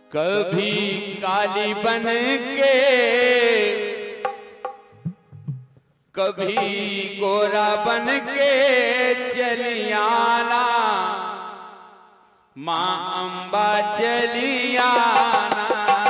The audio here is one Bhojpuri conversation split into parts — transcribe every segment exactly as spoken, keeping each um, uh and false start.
कभी काली बन के कभी गोरा बन के चलियाना, माँ अम्बा चलियाना।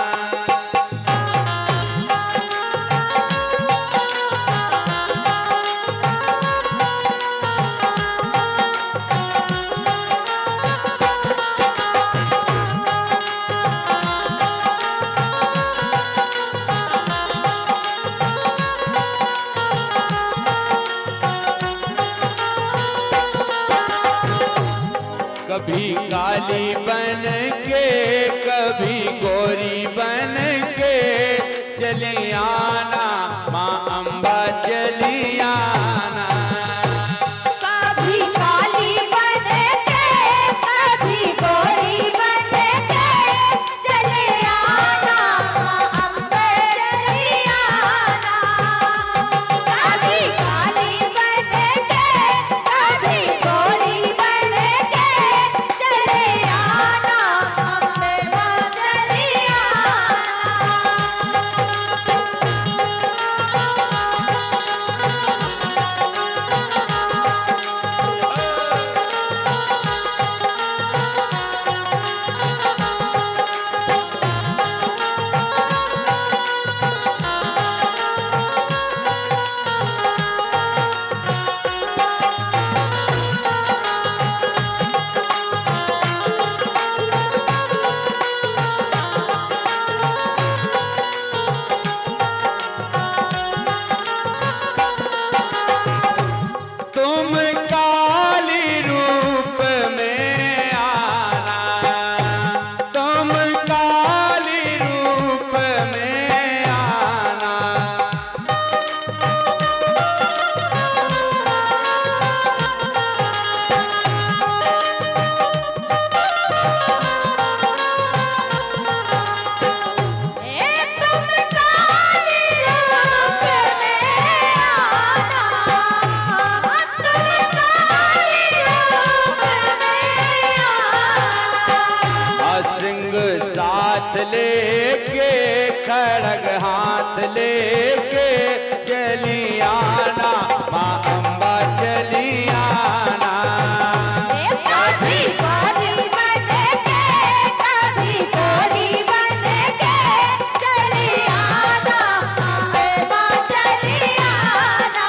कभी काली बन के कभी गोरी बन के चलियाना, माँ अम्बा चलियाना। कभी काली बन के कभी गोरी बन के चलियाना, माँ अम्बा चलियाना। कभी काली बन के कभी गोरी बन के चलियाना, अम्बा तुम काली रूप में आना, तुम काली रूप में आना। सिंह साथ लेके खड़ग हाथ लेके चलियाना, माँ अम्बा चलियाना। कभी काली बन के कभी गोरी बन के चलियाना, अम्बा चलियाना।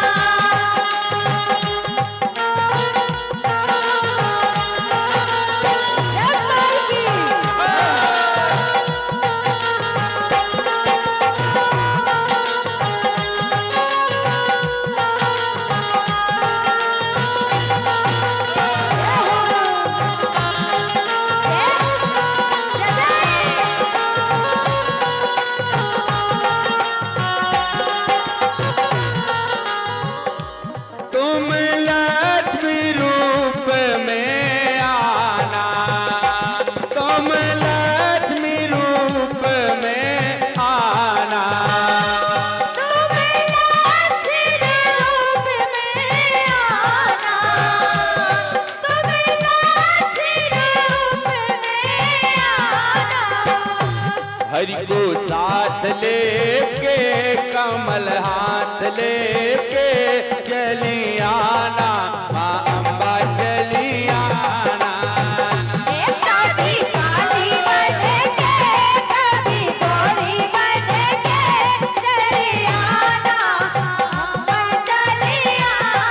तुम लक्ष्मी रूप में आना, तुम लक्ष्मी रूप में आना। तुम लक्ष्मी रूप में आना, तुम लक्ष्मी रूप में आना। हरि को साथ लेके कमल हाथ लेके चलियाना, माँ अम्बा चलियाना। कभी काली बन के कभी गोरी बन के चलियाना, अम्बा चलियाना।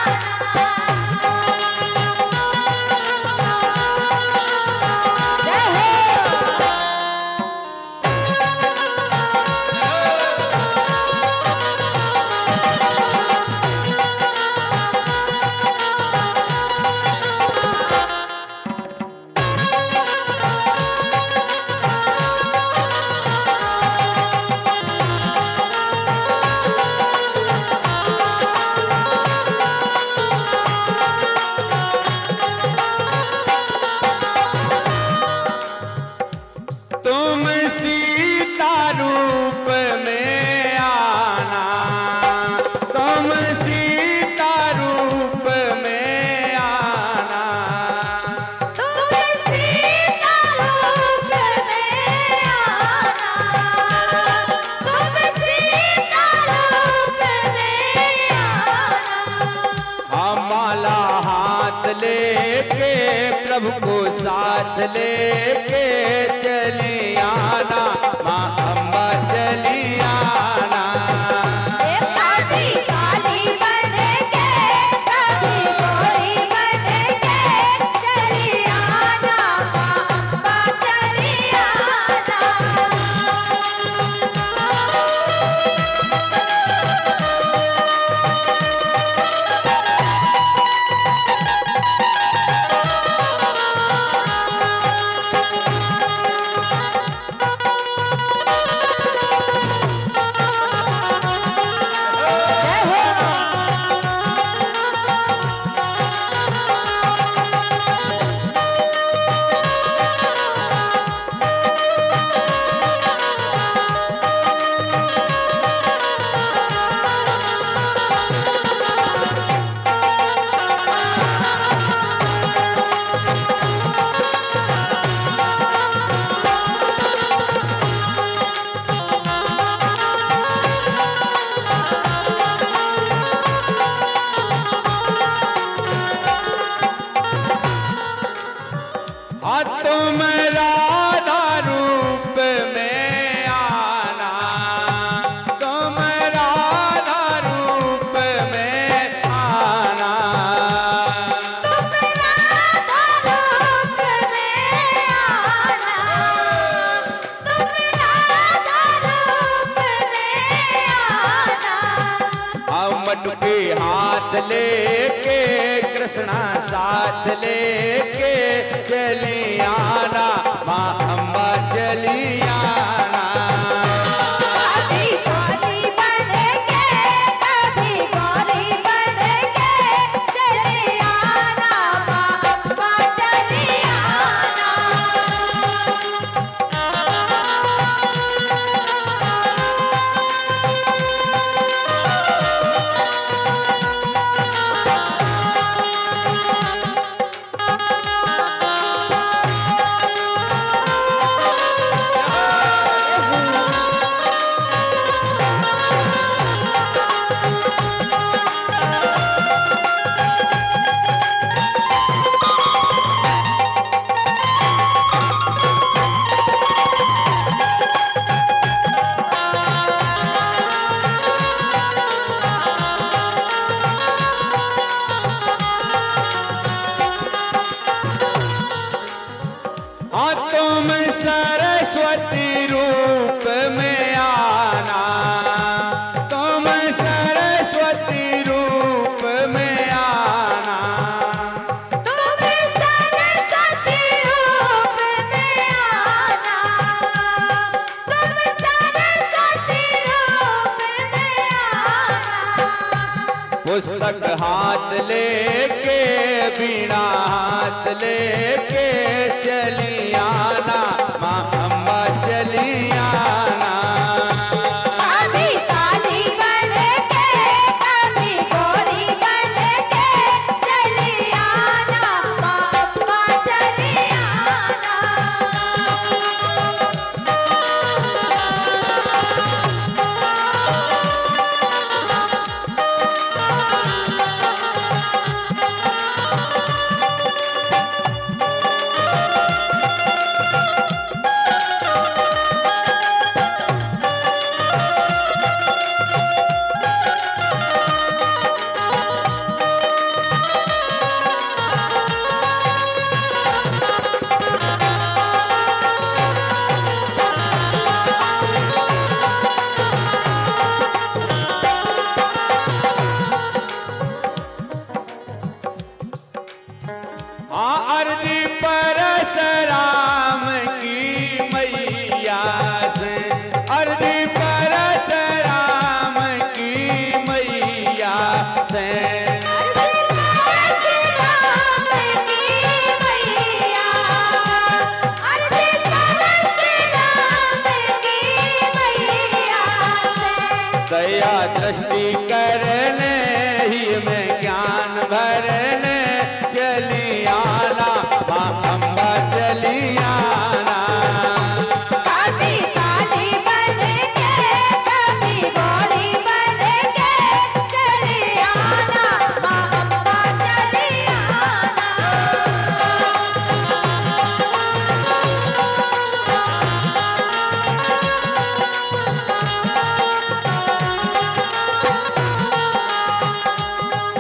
जय हो। सबको साथ लेके चली आना, माँ अम्बा चली आना। कभी काली बन के कभी गोरी बन के चली आना, माँ अम्बा चली आना। जय हो। हाँ तुम राधा रूप में आना, तुम राधा रूप में आना। तुम राधा रूप में आना, तुम राधा रूप में आना। हाँ मटके हाथ लेके कृष्णा साथ लेके चली आना, माँ अम्बा चली आना। कभी काली बन के कभी गोरी बन के चली आना, माँ अम्बा चली आना। हाँ तुम सरस्वती रूप में आना, तुम सरस्वती रूप में आना। तुम सरस्वती रूप में आना, तुम सरस्वती रूप में आना। पुस्तक हाथ लेके बीणा हाथ लेके चली आना, माँ अम्बा चली आना। कभी काली बन के कभी गोरी बन के चली आना, माँ अम्बा चली आना।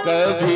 कभी